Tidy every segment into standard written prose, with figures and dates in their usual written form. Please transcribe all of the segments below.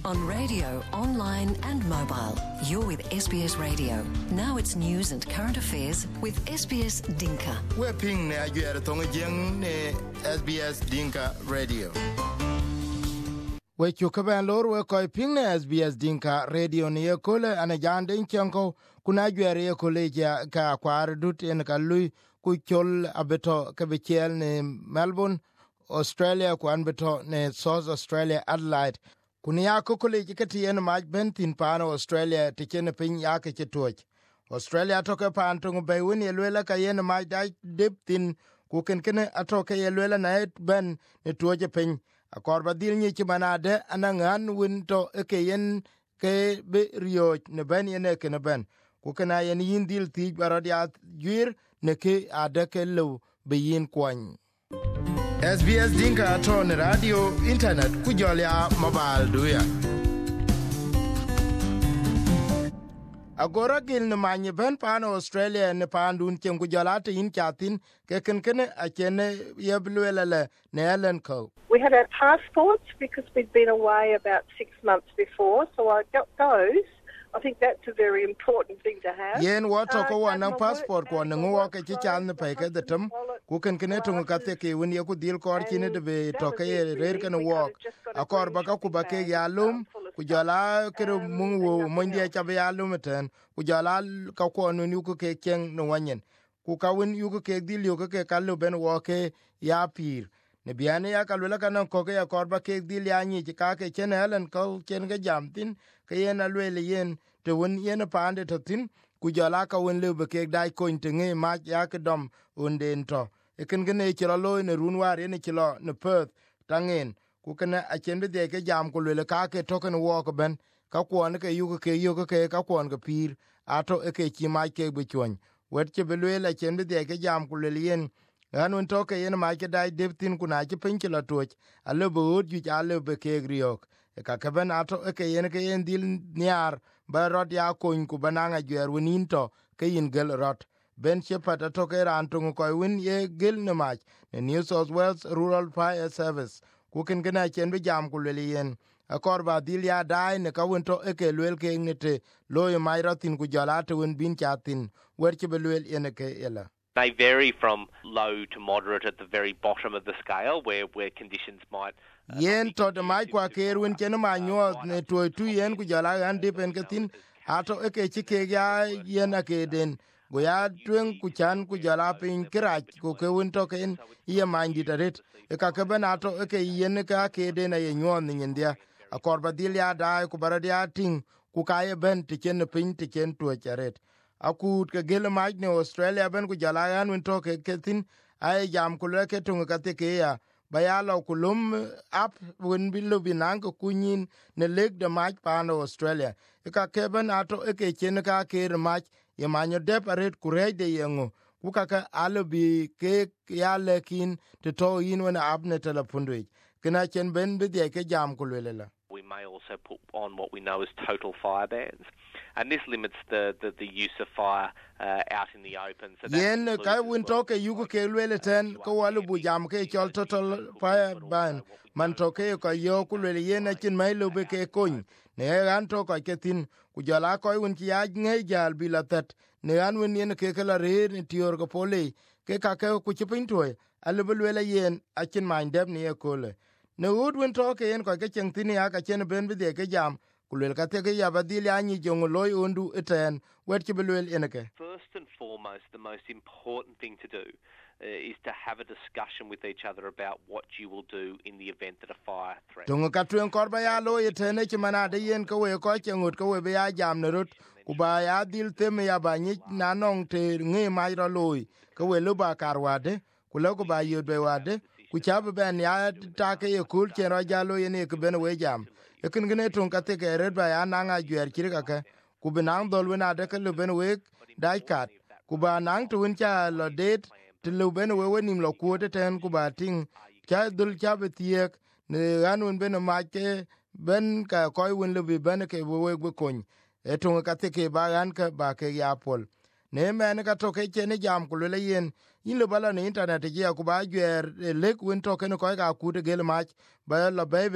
on radio, online and mobile. You're with SBS Radio. Now it's news and current affairs with SBS Dinka. We're ping na yuer tong jeng ne SBS Dinka Radio. We chukaban lor we koi ping na SBS Dinka Radio ne kole anajande inchanko kuna yuer ye kolejia ka kwar dut en ka lui ku chol abeto ka bechel ne Melbourne, Australia kwan beto ne South Australia Adelaide. Kuni ya koleji kati en maj bentin pano Australia tikene pin ya ke chetoch. Australia toke pan tung bewin yelwela ka yen maj dai diptin ku kenkene atoke yelwela na et ben ne tuoje pin. Akorba dil nyi chimanade anangan winto eke yen ke be rioj ne ben yene ke ne ben. Ku kena yen yin dil tij barodiat juir ne ke adeke lu be yin kwany. SBS Dinka aton radio, internet, kujolia mobile duya. Agora gil ne manye ben pan Australia ne pandun chen kujolate in chatin ke kenkene achene yebluelele ne Ellen ko. We had our passports because we'd been away about 6 months before, so I got those. I think that's a very important thing to have. Yen wato ko wana passport ko nango ke chichan ne peke de tum ku kenkene tungu kate ke woni ku dil kor chine de be toke rer kan walk akor baka ku bake yalum ku jala kero mungu mondia chabe yalum ten ku jala ka ko nu ku ke ken no wanyen ku ka won yu ku ke dil yu ke kallo ben wo ke ya pir ne biane ya kalula kan ko ke akor bake dil ya ni ka ke chen helen ko chen ga jamtin ke yen alwele yen te won yen pande to tin ku jala ka won le be ke dai ko nte ma ya ke dom unden to e ken gene chiro lo ne runwar ne chilo ne Perth tangen ku ken a chen be de ke jam ku le ka ke token walk ben ka kwon ke yu ke ka kwon ke pir ato e ke chi ma ke be chon wet che be le chen be de ke jam ku le yen anun to ke yen ma ke dai deptin ku na ke pin chilo toch a le bo ju ja le be ke griok e ka ke ben ato e ke yen dil niar ba rod ya kun ku bananga gyer winin to ke yin gel rot Ben Shepherd atoke rantung ko win ye gil ne mach ne New South Wales Rural Fire Service ku ken gena chen be jam ku le yen akor ba dil ya dai ne ka won to e ke lwel ke ngete loy mai ratin ku jala to win bin chatin wer ke be lwel yen ke ela. They vary from low to moderate at the very bottom of the scale where conditions might yen to de mai kwa ke win chen ma nyo ne to tu yen ku jala an dipen ke tin ato e ke chike ya yen ake den go ya twen ku chan ku jala pin kra ku ke won to ken ye mandi taret e ka ke benato e ke yen ka ke de na ye nyon ni ndia akor badil ya da ku baradia ting ku ka ye ben ti ken pin ti ken to charet akut ke gel maj ne Australia ben ku jala yan won to ke tin ay jam ku le ke tung ka te ke ya bayalo kulum ap won bilu binang ku kunyin ne leg de maj pa no Australia e ka ke benato e ke chen ka ke maj ye manyo deparet kureide yengo kukaka alobi ke ya lekin to to yin when abne telepundu kena chen ben be de ke jam kulwelela. We may also put on what we know as total fire bans, and this limits the use of fire out in the open. So yen ka win to ke yugo ke lwele ten ko walu bu jam ke chol total fire ban man to ke ko yo kulwele yen chin mai lo be ke kun ne an to ko ke tin ku jala ko win ti ya nge jal bilatet ne an win yen ke kala re ni tior ko pole ke ka ke ku chipin to alu lwele yen a chin mai deb ni e kole ne ud win to ke yen ko ke chen tin ya ka chen ben be de ke jam kulwel ka te ke ya badil ya ni jong loy undu eten wet ke belwel eneke. First and foremost, the most important thing to do is to have a discussion with each other about what you will do in the event that a fire threatens. Tungu katuen korba ya lo yetene chimana de yen ko we ko chengut ko we be ya jam nerut ku ba ya dil teme ya ba ni nanong te ngi mai ro loy ko we lu ba karwade ku lo ko ba yod be wade ku chab ben ya ta ke ye kul chen ro ja lo yen ke ben we jam ekin gene tun kate ke red ba ya nanga gyer kirka ke ku binang dol wena de ke lu ben we dai kat ku ba nang tun cha lo det te lu ben we wenim lo ku te ten ku ba ting cha dul cha be tiek ne anun ben ma ke ben ka koy won lu bi ben ke we kon e tun kate ke ba gan ka ba ke ya pol ne men ka to ke ne jam ku le yen yin lo bala ne internet je ku ba gyer lek won to ke ko ka ku te gel ma ba la bebe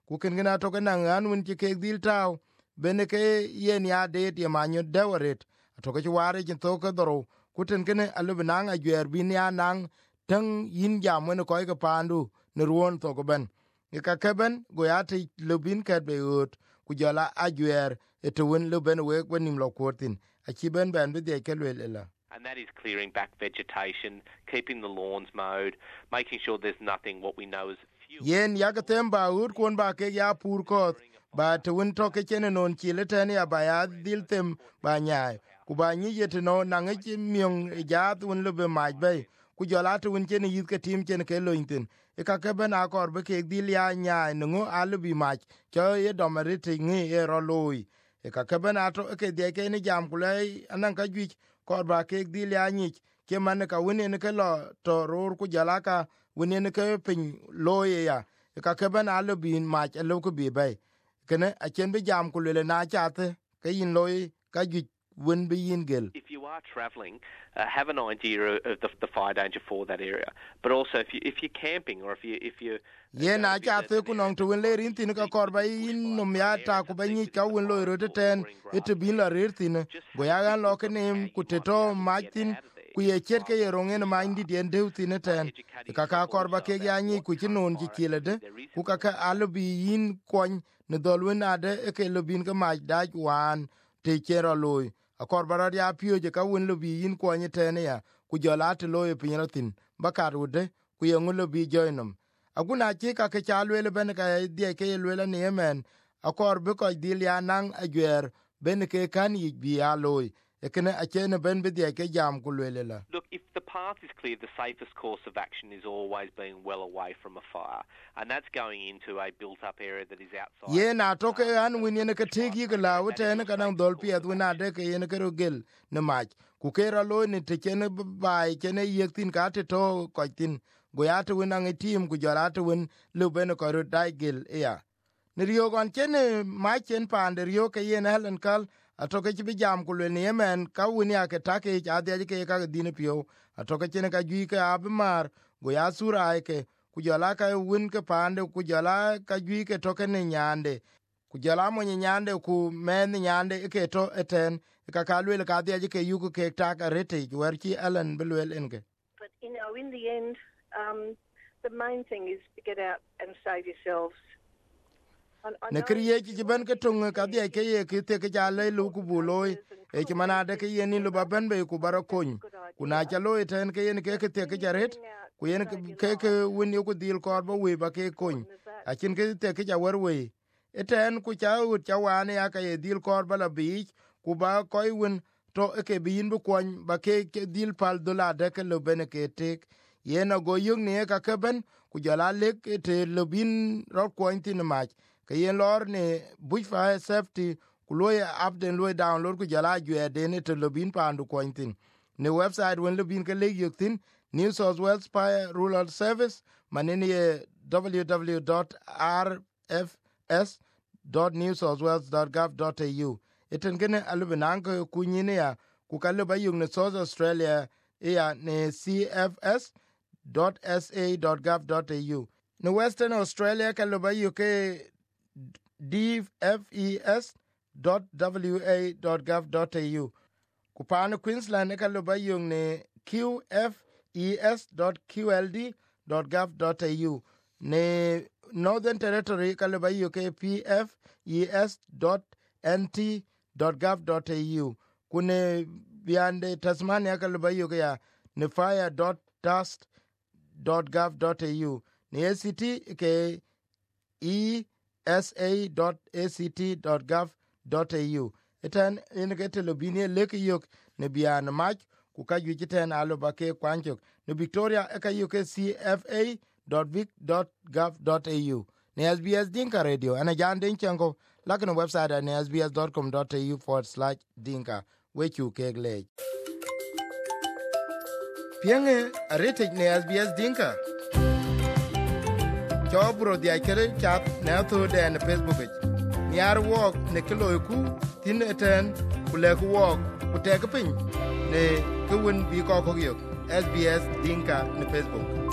ku ken gina to kana ngan win ti ke dil taw bene ke yen ya de ti manyo dewaret to ke ware jin to ke doro ku ten kene alu binang a gyer bin ya nang tang yin jam wen ko ke pandu ne ruon to ko ben e ka keben go ya ti lubin ke be ut ku jala a gyer to win lu ben we nim lo kotin a ki ben ben be de ke le. And that is clearing back vegetation, keeping the lawns mowed, making sure there's nothing what we know as fuel. Yen yagatem ba ut kon ba ke ya pur koth ba to win to ke chene non chile tane ya ba ya dil tem ba nyai ku ba nyi yete no nange chi myong ja tun lu be maj be ku jola to win chene yit ke tim chene ke lointin e ka ke ben akor be ke dil ya nyai ngo alu bi maj cho ye domeriti ngi e ro loy e ka ke ben ato ke de ke ni jam kulai anan ka gwi kor ba ke dil ya nyi ke man ka win ne ke lo to ror ku jala ka win ke pin loye ya e ka ke ben alu bi maj alu ku bi be kene a chen be jam ku le na chate ke yin loy ka gwi win be yin gel. If you are travelling, have an idea of the fire danger for that area. But also, if you're camping or if you ye na chate ku nong to win le rin tin ka kor ba yin no mya ta ku ba ni ka win loy ro ten it bin la rir tin go ya gan lo ke nim ku te to ma tin ku ye chet ke ye rongen ma indi den de tin ten ka ka kor ba ke ya ni ku ti non ji kile de ku ka ka alu bi yin kon ne dol win ade e ke lo bin ka ma da wan te chero loy akor barar ya pio je ka win lo bi yin ko ni tene ya ku jola te lo e pinratin bakar ude ku ye ngulo bi joinom aguna chi ka ke chalwe le ben ka die ke le ne men akor be ko dil ya nang agwer ben ke kan yi bi ya loy e kene a chene ben be die ke jam ku le la. Look, if the path is clear, the safest course of action is always being well away from a fire, and that's going into a built-up area that is outside. Ye na to ke an win ne ke tegi ke la wote ne kanang dol pi at wina de ke ne ke rogel ne mach ku ke ra lo ne te chene bai chene yektin ka te to ko tin go ya te wina ngi tim ku jara te win lu ben ko ro dai gel ya ne rio gon chene ma chen pan de rio ke ye ne helen kal atoke chi jam ku le ne men ka wini ake take ja de ke ka dine pio atoke chene ka gi ke ab mar go ya sura ke ku jala ka win ke pande ku jala ka gi ke toke ne nyande ku jala mo nyande ku men nyande ke to eten ka ka le ka de ke yu ke ta ka rete wer ki alen belwel enge. But in the end the main thing is to get out and save yourselves. Ne kriye ki ben ke tung ka de ke ye ke te ke jale lu ku buloy e ki manade ke ye ni lu baben be ku barakon ku na jalo eten ke ye ke te ke jaret ku ye ke win yu ku dil kor ba we ba ke kon a kin ke te ke ja wer we eten ku cha u cha wane ya ka ye dil kor ba la bi ku ba koy win to ke bin bu kon ba ke dil pal dola de ke lu ben ke te ye na go yung ne ka ke ben ku jala le ke te lu bin ro kon tin ma ke yen lor ne bushfire safety ku loye upden loye download ku jala jwe de ne to lobin pandu kointin ne website wen lobin ke le yuktin New South Wales Fire Rural Service manene ye www.rfs.newsouthwales.gov.au eten gene alubenang ku nyine ya ku kaluba yung ne South Australia ya ne cfs.sa.gov.au ne Western Australia kaluba yuke dfes.wa.gov.au kupana Queensland ekaluba yung ne qfes.qld.gov.au ne Northern Territory ekaluba yuke pfes.nt.gov.au kune biande Tasmania ekaluba yuke ya ne fire.dust.gov.au ne ACT ke sa.act.gov.au etan in ke telobine leke yok ne bian mach ku ka yiten alo ba ke kwanchok ne Victoria eka yok cfa.vic.gov.au ne SBS Dinka Radio ana jan den chango lakini website ne sbs.com.au/dinka wechu kegle pienge arete ne SBS Dinka Chobro dia kere chat na to den Facebook niar walk ne kilo ku tin eten kule ku walk ku tek pin ne ku win bi ko ko yo SBS Dinka ne Facebook